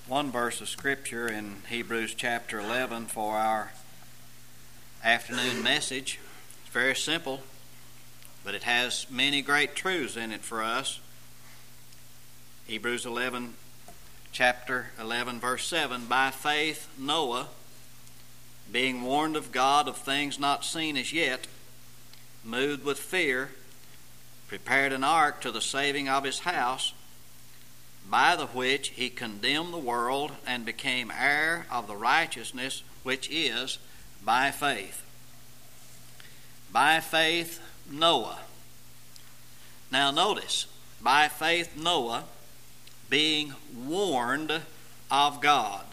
one verse of Scripture in Hebrews chapter 11 for our afternoon message. It's very simple, but it has many great truths in it for us. Hebrews 11, chapter 11, verse 7, "By faith Noah, being warned of God of things not seen as yet, moved with fear, prepared an ark to the saving of his house, by the which he condemned the world and became heir of the righteousness which is by faith." By faith Noah. Now notice, by faith Noah, being warned of God.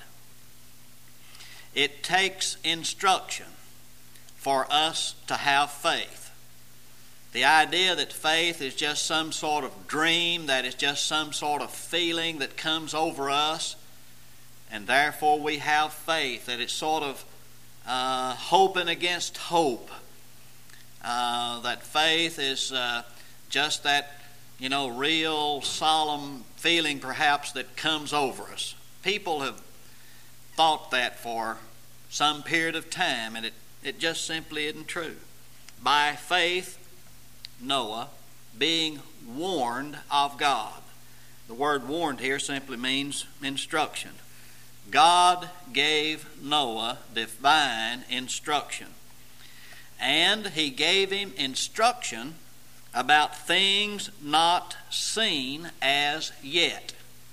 It takes instruction for us to have faith. The idea that faith is just some sort of dream, that is just some sort of feeling that comes over us, and therefore we have faith, that it's sort of hoping against hope. That faith is just that, real solemn feeling perhaps that comes over us. People have thought that for some period of time, and it just simply isn't true. By faith Noah, being warned of God. The word warned here simply means instruction. God gave Noah divine instruction. And he gave him instruction about things not seen as yet.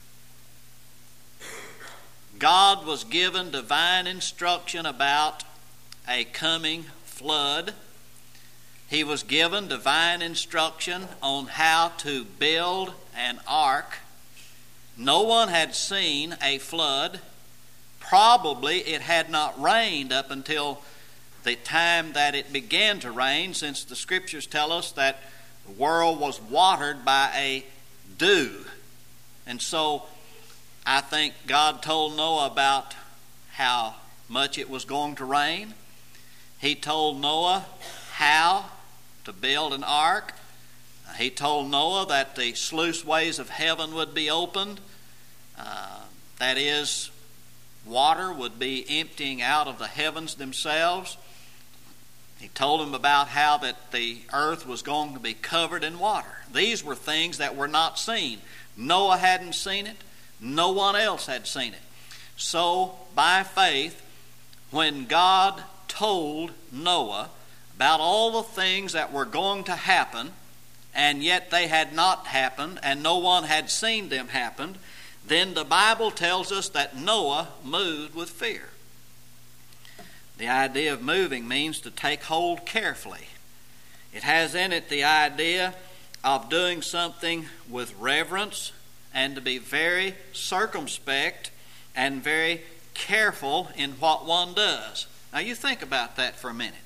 God was given divine instruction about a coming flood. He was given divine instruction on how to build an ark. No one had seen a flood. Probably it had not rained up until the time that it began to rain, since the Scriptures tell us that the world was watered by a dew. And so I think God told Noah about how much it was going to rain. He told Noah how to build an ark. He told Noah that the sluiceways of heaven would be opened. That is, water would be emptying out of the heavens themselves. He told him about how that the earth was going to be covered in water. These were things that were not seen. Noah hadn't seen it. No one else had seen it. So, by faith, when God told Noah about all the things that were going to happen, and yet they had not happened, and no one had seen them happen, then the Bible tells us that Noah moved with fear. The idea of moving means to take hold carefully. It has in it the idea of doing something with reverence and to be very circumspect and very careful in what one does. Now you think about that for a minute.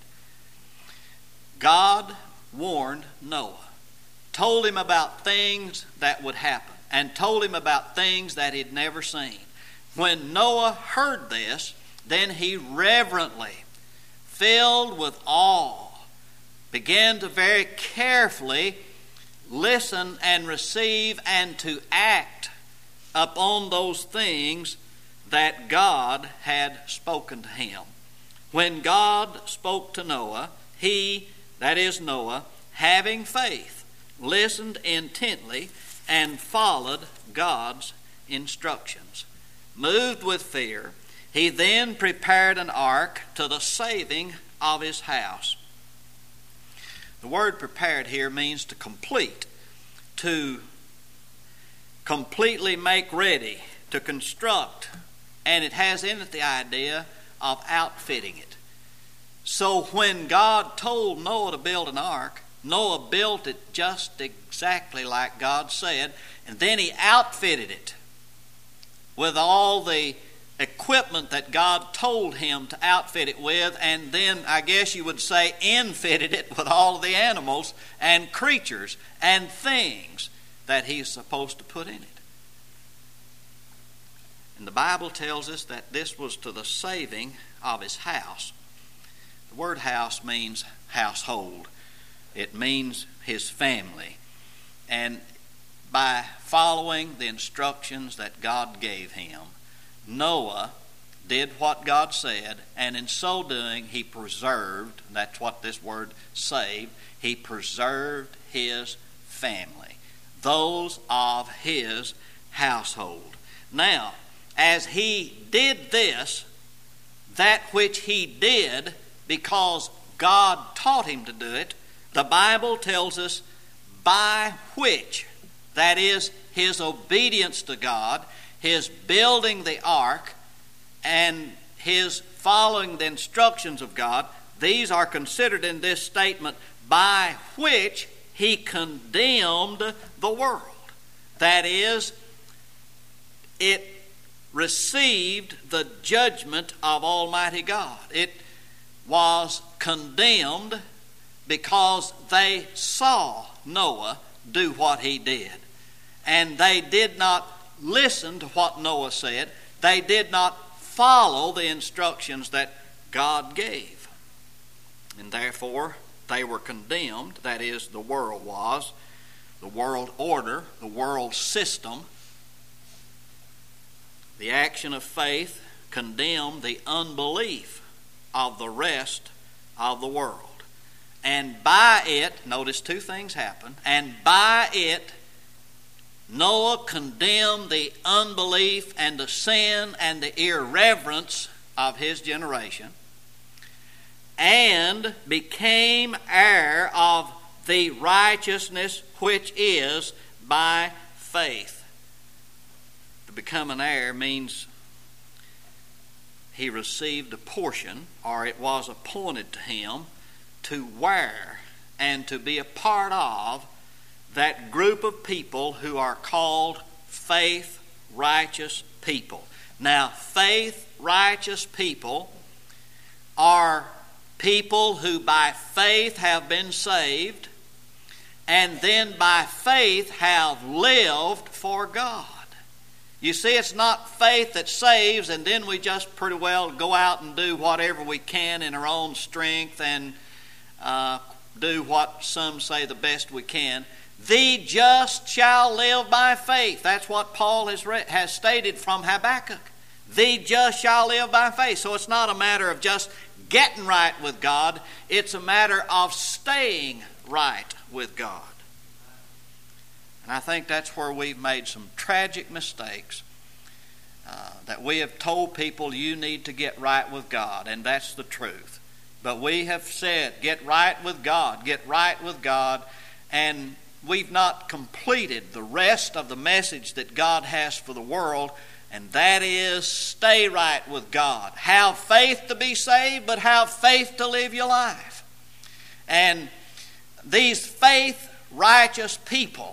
God warned Noah, told him about things that would happen, and told him about things that he'd never seen. When Noah heard this, then he reverently, filled with awe, began to very carefully listen and receive and to act upon those things that God had spoken to him. When God spoke to Noah, he, that is Noah, having faith, listened intently and followed God's instructions. Moved with fear, he then prepared an ark to the saving of his house. The word prepared here means to complete, to completely make ready, to construct, and it has in it the idea of outfitting it. So when God told Noah to build an ark, Noah built it just exactly like God said, and then he outfitted it with all the equipment that God told him to outfit it with, and then I guess you would say infitted it with all the animals and creatures and things that he's supposed to put in it. And the Bible tells us that this was to the saving of his house. The word house means household. It means his family. And by following the instructions that God gave him, Noah did what God said, and in so doing he preserved, that's what this word saved, he preserved his family, those of his household. Now, as he did this, that which he did because God taught him to do it, the Bible tells us by which, that is, his obedience to God, his building the ark, and his following the instructions of God, these are considered in this statement by which he condemned the world. That is, it received the judgment of Almighty God. It was condemned because they saw Noah do what he did. And they did not listen to what Noah said. They did not follow the instructions that God gave. And therefore, they were condemned. That is, the world was. The world order, the world system. The action of faith condemned the unbelief of the rest of the world. And by it, notice two things happen, and by it, Noah condemned the unbelief and the sin and the irreverence of his generation, and became heir of the righteousness which is by faith. To become an heir means he received a portion, or it was appointed to him, to wear and to be a part of that group of people who are called faith-righteous people. Now, faith-righteous people are people who by faith have been saved and then by faith have lived for God. You see, it's not faith that saves and then we just pretty well go out and do whatever we can in our own strength and do what some say the best we can. The just shall live by faith. That's what Paul has stated from Habakkuk. The just shall live by faith. So it's not a matter of just getting right with God. It's a matter of staying right with God. And I think that's where we've made some tragic mistakes. That we have told people you need to get right with God, and that's the truth. But we have said, get right with God, get right with God, and we've not completed the rest of the message that God has for the world, and that is stay right with God. Have faith to be saved, but have faith to live your life. And these faith-righteous people,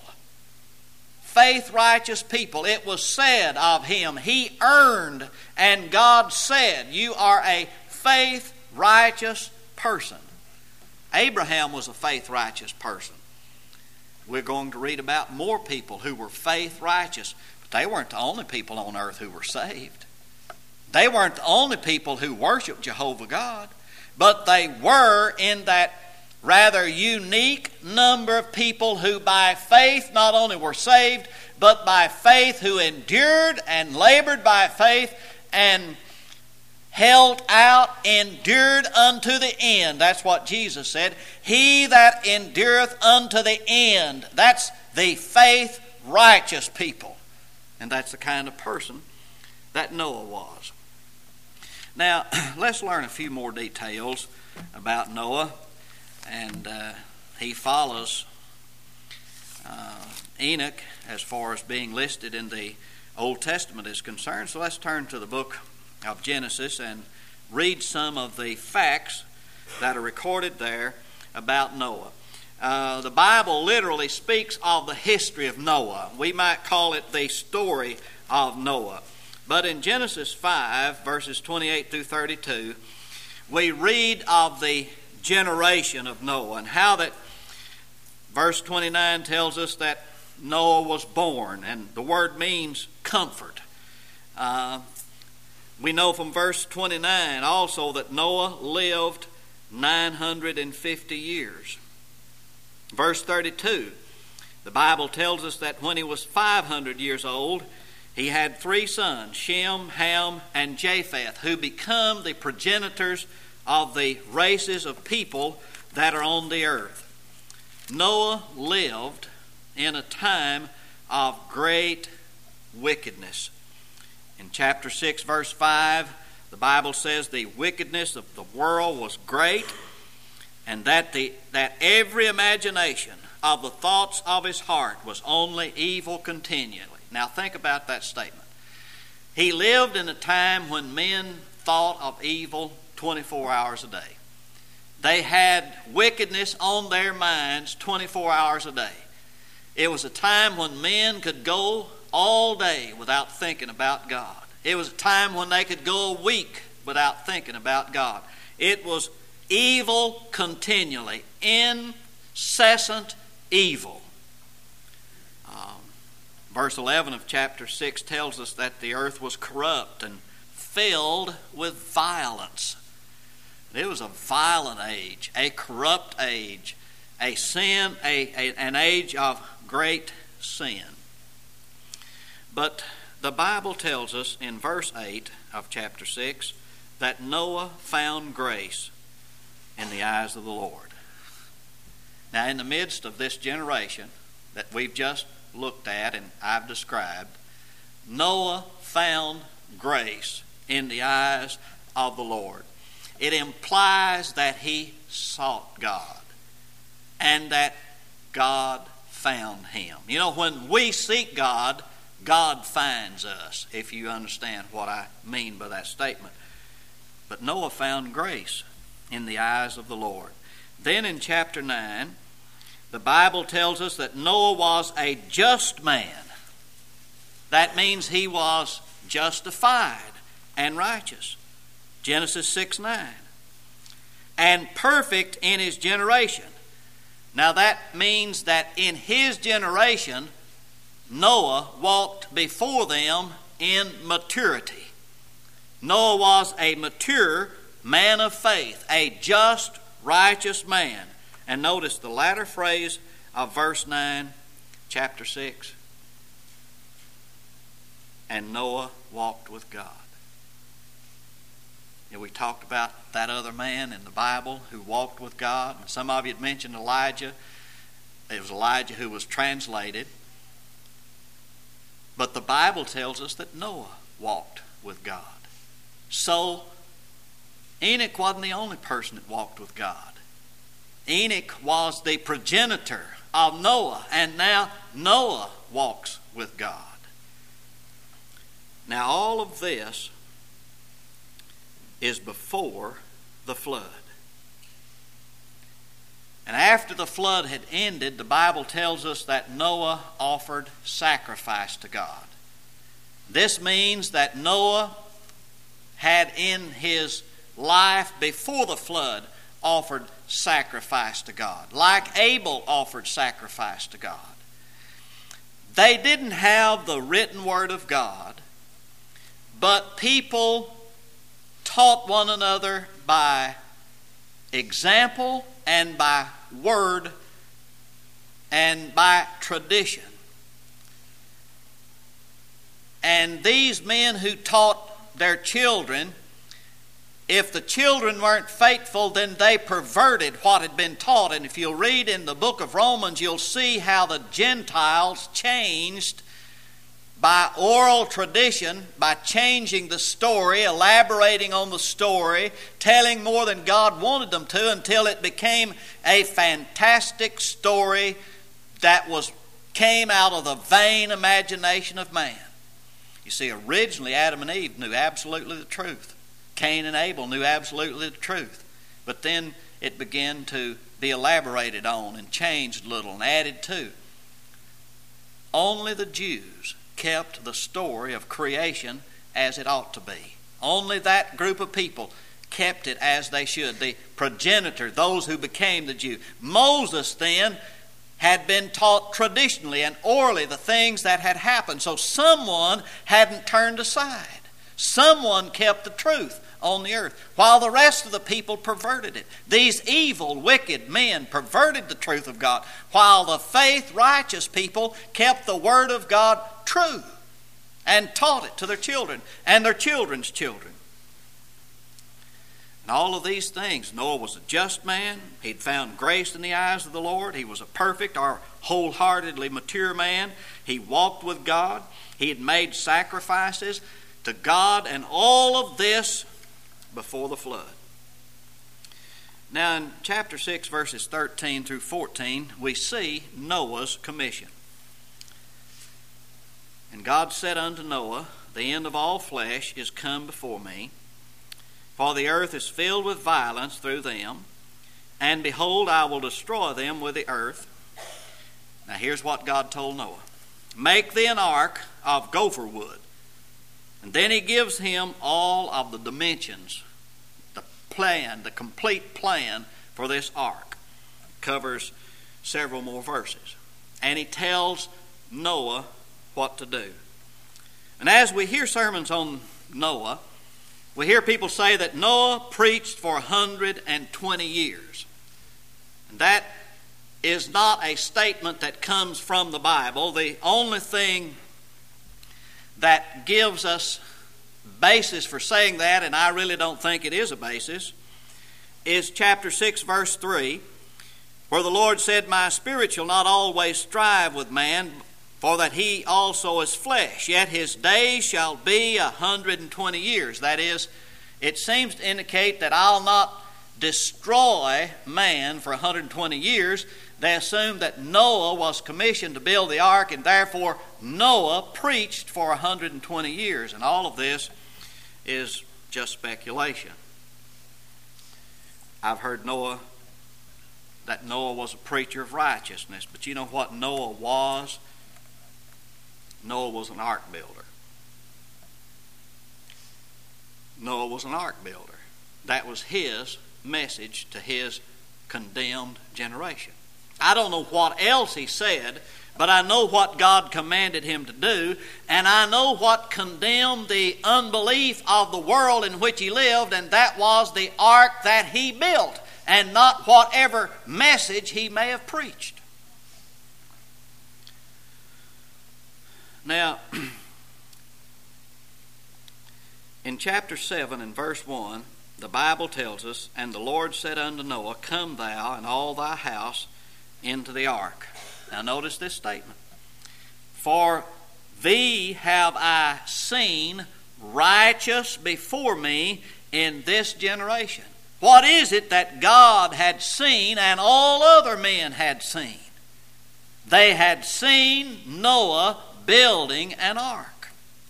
it was said of him, he earned, and God said, you are a faith-righteous person. Abraham was a faith-righteous person. We're going to read about more people who were faith-righteous, but they weren't the only people on earth who were saved. They weren't the only people who worshiped Jehovah God, but they were in that rather unique number of people who by faith not only were saved, but by faith who endured and labored by faith and held out, endured unto the end. That's what Jesus said. He that endureth unto the end. That's the faith-righteous people. And that's the kind of person that Noah was. Now, let's learn a few more details about Noah. And he follows Enoch as far as being listed in the Old Testament is concerned. So let's turn to the book of Genesis and read some of the facts that are recorded there about Noah. The Bible literally speaks of the history of Noah. We might call it the story of Noah. But in Genesis 5, verses 28 through 32, we read of the generation of Noah and how that verse 29 tells us that Noah was born, and the word means comfort. We know from verse 29 also that Noah lived 950 years. Verse 32, the Bible tells us that when he was 500 years old, He had 3 sons, Shem, Ham, and Japheth, who become the progenitors of the races of people that are on the earth. Noah lived in a time of great wickedness. In chapter 6, verse 5, the Bible says the wickedness of the world was great, and that every imagination of the thoughts of his heart was only evil continually. Now think about that statement. He lived in a time when men thought of evil 24 hours a day. They had wickedness on their minds 24 hours a day. It was a time when men could go all day without thinking about God. It was a time when they could go a week without thinking about God. It was evil continually, incessant evil. Verse 11 of chapter 6 tells us that the earth was corrupt and filled with violence. It was a violent age, a corrupt age, an age of great sin. But the Bible tells us in verse 8 of chapter 6 that Noah found grace in the eyes of the Lord. Now, in the midst of this generation that we've just looked at and I've described, Noah found grace in the eyes of the Lord. It implies that he sought God and that God found him. You know, when we seek God, God finds us, if you understand what I mean by that statement. But Noah found grace in the eyes of the Lord. Then in chapter 9, the Bible tells us that Noah was a just man. That means he was justified and righteous. Genesis 6:9. And perfect in his generation. Now that means that in his generation, Noah walked before them in maturity. Noah was a mature man of faith, a just, righteous man. And notice the latter phrase of verse 9, chapter 6. And Noah walked with God. And we talked about that other man in the Bible who walked with God. And some of you had mentioned Elijah. It was Elijah who was translated. But the Bible tells us that Noah walked with God. So Enoch wasn't the only person that walked with God. Enoch was the progenitor of Noah, and now Noah walks with God. Now all of this is before the flood. And after the flood had ended, the Bible tells us that Noah offered sacrifice to God. This means that Noah had in his life before the flood offered sacrifice to God, like Abel offered sacrifice to God. They didn't have the written word of God, but people taught one another by example and by word and by tradition. And these men who taught their children, if the children weren't faithful, then they perverted what had been taught. And if you'll read in the book of Romans, you'll see how the Gentiles changed by oral tradition, by changing the story, elaborating on the story, telling more than God wanted them to, until it became a fantastic story that came out of the vain imagination of man. You see, originally Adam and Eve knew absolutely the truth. Cain and Abel knew absolutely the truth. But then it began to be elaborated on and changed a little and added to. Only the Jews kept the story of creation as it ought to be. Only that group of people kept it as they should. The progenitor, those who became the Jew. Moses then had been taught traditionally and orally the things that had happened. So someone hadn't turned aside. Someone kept the truth on the earth, while the rest of the people perverted it. These evil, wicked men perverted the truth of God, while the faith, righteous people kept the Word of God true. and taught it to their children and their children's children. And all of these things, Noah was a just man. He'd found grace in the eyes of the Lord. He was a perfect or wholeheartedly mature man. He walked with God. He had made sacrifices to God, and all of this before the flood. Now in chapter 6, verses 13 through 14, we see Noah's commission. And God said unto Noah, the end of all flesh is come before me, for the earth is filled with violence through them, and behold, I will destroy them with the earth. Now here's what God told Noah. Make thee an ark of gopher wood. And then he gives him all of the dimensions, the plan, the complete plan for this ark. It covers several more verses. And he tells Noah what to do. And as we hear sermons on Noah, we hear people say that Noah preached for 120 years. And that is not a statement that comes from the Bible. The only thing that gives us basis for saying that, and I really don't think it is a basis, is chapter 6, verse 3, where the Lord said, my spirit shall not always strive with man, for that he also is flesh, yet his days shall be 120 years. That is, it seems to indicate that I'll not destroy man for 120 years. They assumed that Noah was commissioned to build the ark, and therefore Noah preached for 120 years. And all of this is just speculation. I've heard that Noah was a preacher of righteousness, but you know what Noah was? Noah was an ark builder. Noah was an ark builder. That was his message to his condemned generation. I don't know what else he said, but I know what God commanded him to do, and I know what condemned the unbelief of the world in which he lived, and that was the ark that he built, and not whatever message he may have preached. Now, in chapter 7 and verse 1, the Bible tells us, and the Lord said unto Noah, come thou and all thy house into the ark. Now notice this statement. For thee have I seen righteous before me in this generation. What is it that God had seen and all other men had seen? They had seen Noah building an ark.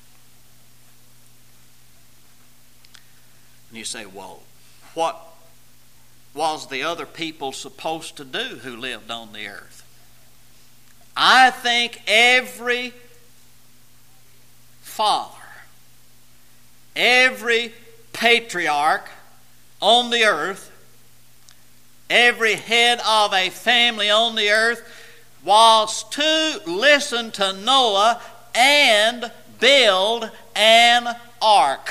And you say, well, what was the other people supposed to do who lived on the earth? I think every father, every patriarch on the earth, every head of a family on the earth was to listen to Noah and build an ark.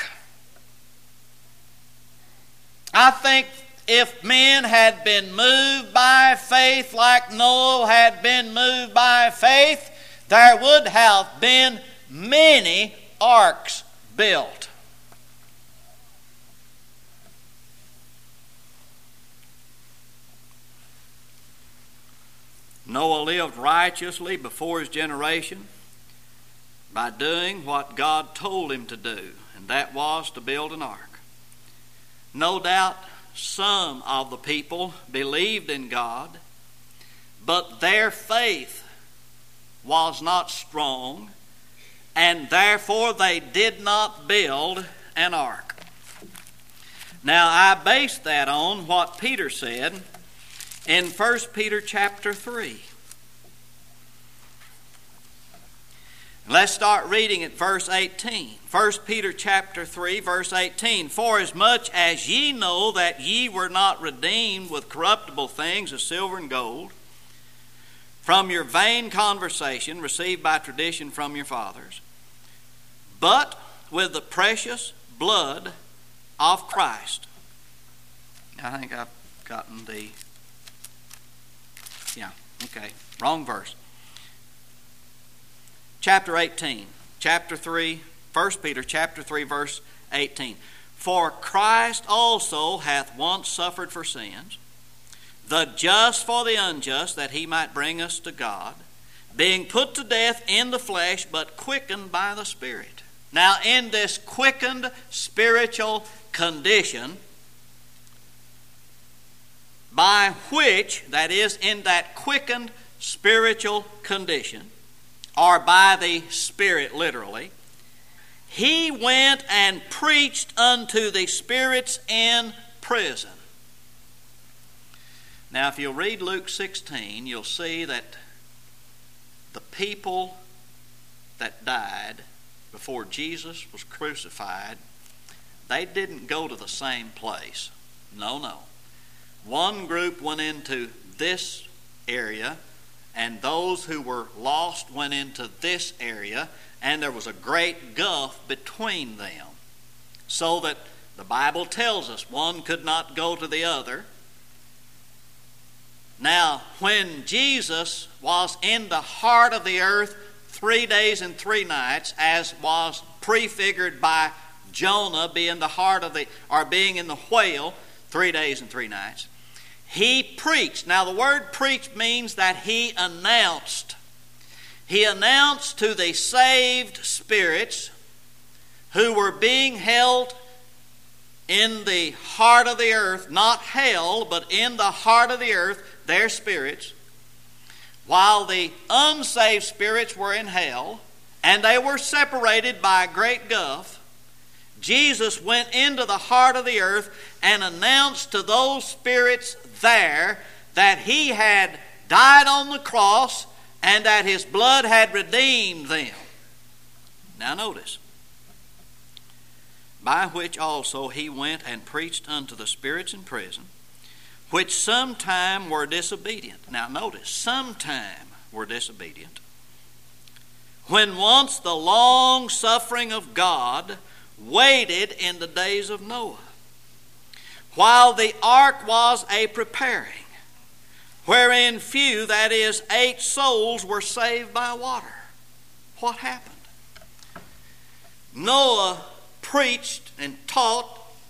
I think if men had been moved by faith like Noah had been moved by faith, there would have been many arks built. Noah lived righteously before his generation by doing what God told him to do, and that was to build an ark. No doubt some of the people believed in God, but their faith was not strong, and therefore they did not build an ark. Now I base that on what Peter said in 1 Peter chapter 3. Let's start reading at verse 18. 1 Peter chapter 3, verse 18. For as much as ye know that ye were not redeemed with corruptible things as silver and gold, from your vain conversation received by tradition from your fathers, but with the precious blood of Christ. I think I've gotten the... wrong verse. Chapter 18, chapter 3, 1 Peter chapter 3, verse 18. For Christ also hath once suffered for sins, the just for the unjust, that he might bring us to God, being put to death in the flesh, but quickened by the Spirit. Now, in this quickened spiritual condition, by which, that is, in that quickened spiritual condition, or by the Spirit literally, he went and preached unto the spirits in prison. Now, if you'll read Luke 16, you'll see that the people that died before Jesus was crucified, they didn't go to the same place. No. One group went into this area, and those who were lost went into this area, and there was a great gulf between them. So that the Bible tells us one could not go to the other. Now, when Jesus was in the heart of the earth 3 days and 3 nights, as was prefigured by Jonah being the heart of the, or being in the whale 3 days and 3 nights, he preached. Now, the word preached means that he announced. He announced to the saved spirits who were being held in the heart of the earth, not hell, but in the heart of the earth, their spirits, while the unsaved spirits were in hell, and they were separated by a great gulf. Jesus went into the heart of the earth and announced to those spirits there that he had died on the cross and that his blood had redeemed them. Now notice, by which also he went and preached unto the spirits in prison, which sometime were disobedient. Now notice, sometime were disobedient, when once the long suffering of God waited in the days of Noah, while the ark was a preparing, wherein few, that is, 8 souls, were saved by water. What happened? Noah preached and taught.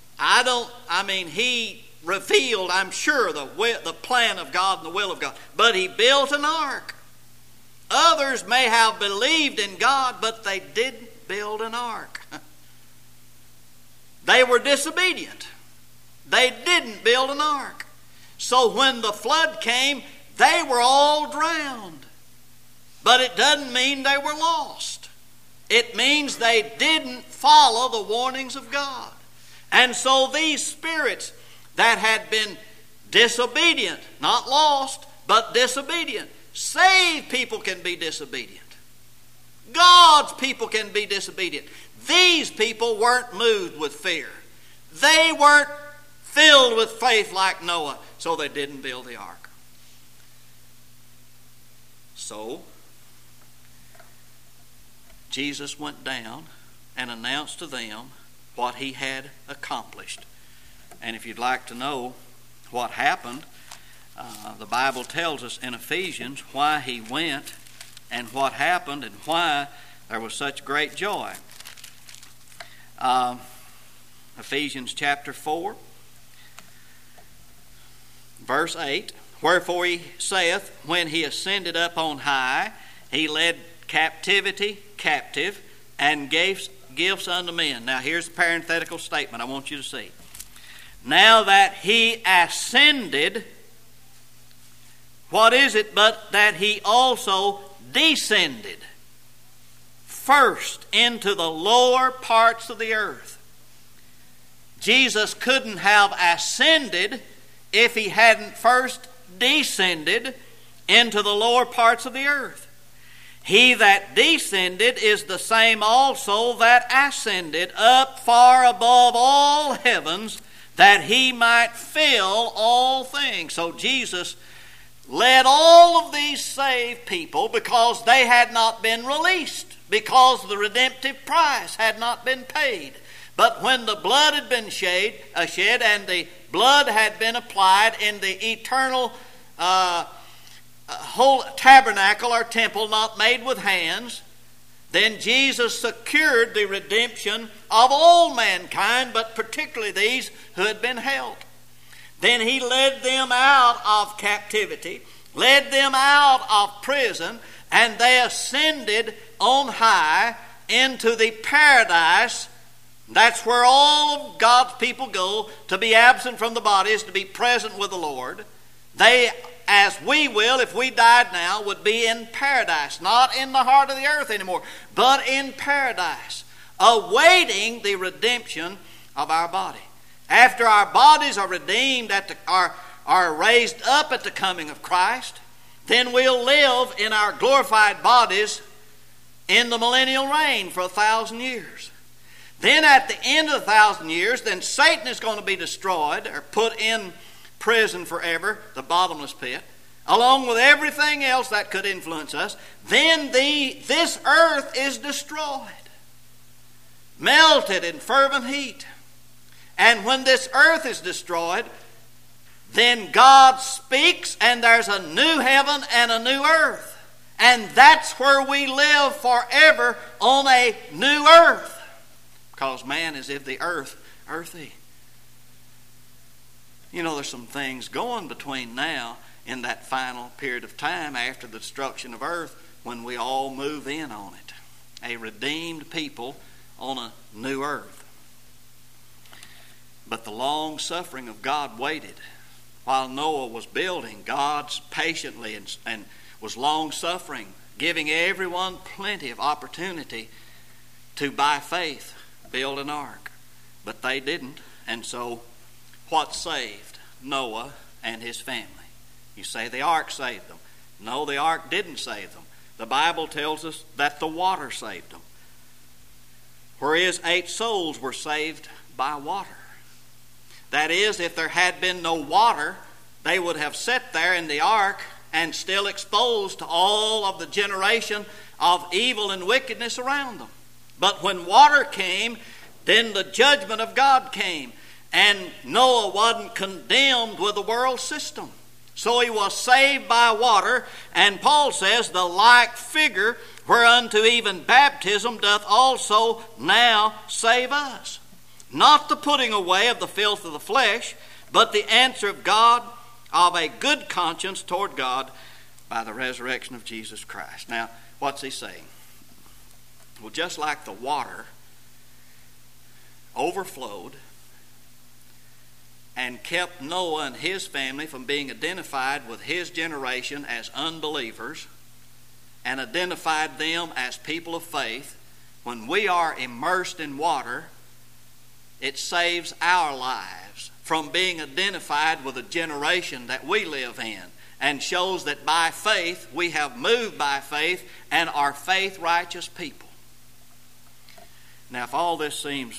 He revealed, I'm sure, the plan of God and the will of God. But he built an ark. Others may have believed in God, but they didn't build an ark. They were disobedient. They didn't build an ark. So when the flood came, they were all drowned. But it doesn't mean they were lost. It means they didn't follow the warnings of God. And so these spirits that had been disobedient, not lost, but disobedient. Saved people can be disobedient. God's people can be disobedient. These people weren't moved with fear. They weren't filled with faith like Noah, so they didn't build the ark. So, Jesus went down and announced to them what he had accomplished. And if you'd like to know what happened, the Bible tells us in Ephesians why he went and what happened and why there was such great joy. Ephesians chapter 4, verse 8, wherefore he saith, when he ascended up on high, he led captivity captive and gave gifts unto men. Now here's the parenthetical statement I want you to see. Now that he ascended, what is it but that he also descended first into the lower parts of the earth? Jesus couldn't have ascended if he hadn't first descended into the lower parts of the earth. He that descended is the same also that ascended up far above all heavens, that he might fill all things. So Jesus led all of these saved people because they had not been released, because the redemptive price had not been paid. But when the blood had been shed and the blood had been applied in the eternal whole tabernacle or temple not made with hands, then Jesus secured the redemption of all mankind, but particularly these who had been held. Then he led them out of captivity, led them out of prison, and they ascended on high into the paradise. That's where all of God's people go. To be absent from the body is to be present with the Lord. They, as we will, if we died now, would be in paradise. Not in the heart of the earth anymore, but in paradise, awaiting the redemption of our body. After our bodies are redeemed, are raised up at the coming of Christ, then we'll live in our glorified bodies in the millennial reign for 1,000 years. Then at the end of the 1,000 years, then Satan is going to be destroyed or put in prison forever, the bottomless pit, along with everything else that could influence us. Then this earth is destroyed, melted in fervent heat. And when this earth is destroyed, then God speaks and there's a new heaven and a new earth. And that's where we live forever, on a new earth. Because man is of the earthy. You know, there's some things going between now and that final period of time after the destruction of earth, when we all move in on it. A redeemed people on a new earth. But the long suffering of God waited. While Noah was building, God patiently and was long suffering, giving everyone plenty of opportunity to, by faith, build an ark. But they didn't. And so what saved Noah and his family? You say the ark saved them. No, the ark didn't save them. The Bible tells us that the water saved them. Whereas 8 souls were saved by water. That is, if there had been no water, they would have sat there in the ark and still exposed to all of the generation of evil and wickedness around them. But when water came, then the judgment of God came. And Noah wasn't condemned with the world system. So he was saved by water. And Paul says, the like figure whereunto even baptism doth also now save us. Not the putting away of the filth of the flesh, but the answer of God of a good conscience toward God by the resurrection of Jesus Christ. Now, what's he saying? Well, just like the water overflowed and kept Noah and his family from being identified with his generation as unbelievers and identified them as people of faith, when we are immersed in water, it saves our lives from being identified with a generation that we live in, and shows that by faith we have moved by faith and are faith righteous people. Now, if all this seems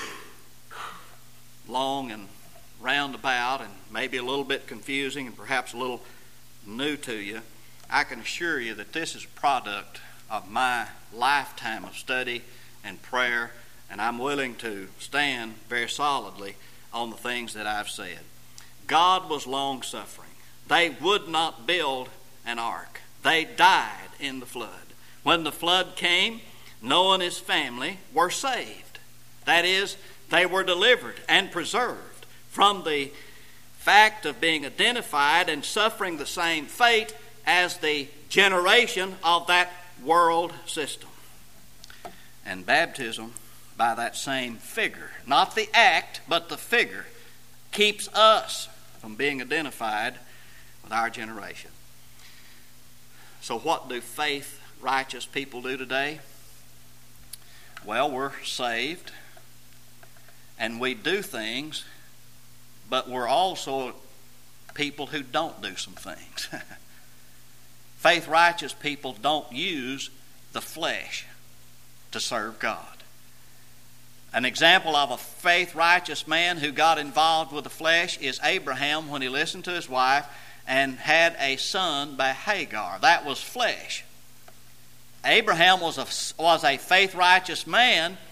long and roundabout and maybe a little bit confusing and perhaps a little new to you, I can assure you that this is a product of my lifetime of study and prayer. And I'm willing to stand very solidly on the things that I've said. God was long-suffering. They would not build an ark. They died in the flood. When the flood came, Noah and his family were saved. That is, they were delivered and preserved from the fact of being identified and suffering the same fate as the generation of that world system. And baptism, by that same figure, not the act, but the figure, keeps us from being identified with our generation. So what do faith righteous people do today? Well, we're saved and we do things, but we're also people who don't do some things. Faith righteous people don't use the flesh to serve God. An example of a faith righteous man who got involved with the flesh is Abraham, when he listened to his wife and had a son by Hagar. That was flesh. Abraham was a faith righteous man,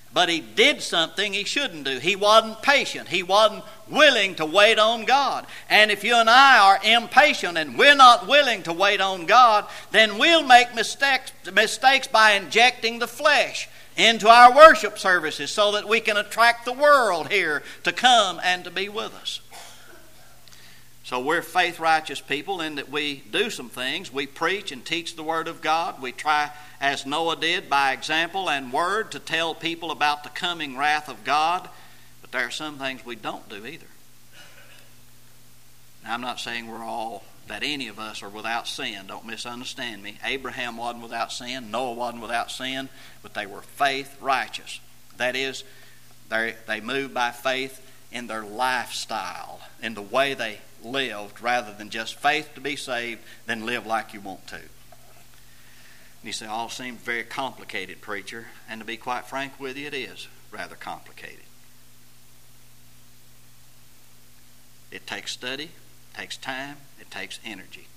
But he did something he shouldn't do. He wasn't patient. He wasn't willing to wait on God. And if you and I are impatient and we're not willing to wait on God, then we'll make mistakes by injecting the flesh into our worship services so that we can attract the world here to come and to be with us. So we're faith-righteous people in that we do some things. We preach and teach the Word of God. We try, as Noah did, by example and word to tell people about the coming wrath of God. But there are some things we don't do either. Now, I'm not saying that any of us are without sin. Don't misunderstand me. Abraham wasn't without sin. Noah wasn't without sin. But they were faith-righteous. That is, they moved by faith in their lifestyle, in the way they lived, rather than just faith to be saved, then live like you want to. And you say, all seems very complicated, preacher. And to be quite frank with you, it is rather complicated. It takes study, it takes time, it takes energy.